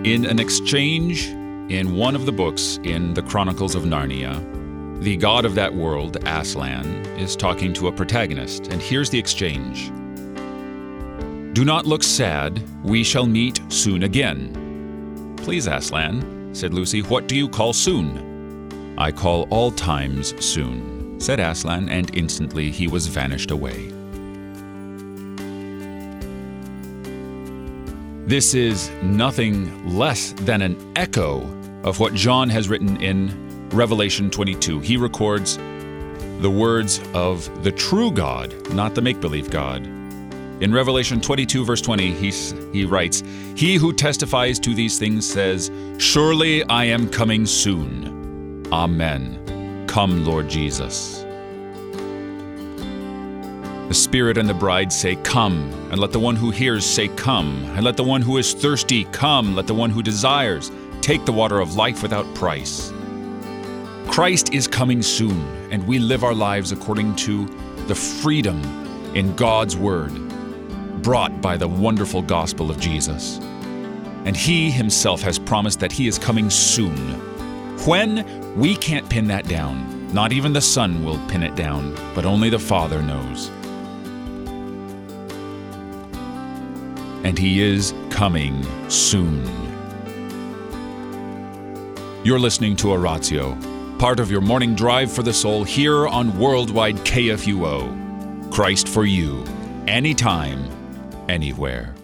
In an exchange in one of the books in the Chronicles of Narnia, the god of that world, Aslan, is talking to a protagonist, and here's the exchange. "Do not look sad, we shall meet soon again." "Please, Aslan," said Lucy, "what do you call soon?" "I call all times soon," said Aslan, and instantly he was vanished away. This is nothing less than an echo of what John has written in Revelation 22. He records the words of the true God, not the make-believe God. In Revelation 22, verse 20, he writes, "He who testifies to these things says, 'Surely I am coming soon. Amen. Come, Lord Jesus.'" The Spirit and the bride say, "Come," and let the one who hears say, "Come," and let the one who is thirsty come, let the one who desires take the water of life without price. Christ is coming soon, and we live our lives according to the freedom in God's Word, brought by the wonderful gospel of Jesus. And He Himself has promised that He is coming soon. When? We can't pin that down. Not even the Son will pin it down, but only the Father knows. And He is coming soon. You're listening to Oratio, part of your morning drive for the soul here on Worldwide KFUO. Christ for you, anytime, anywhere.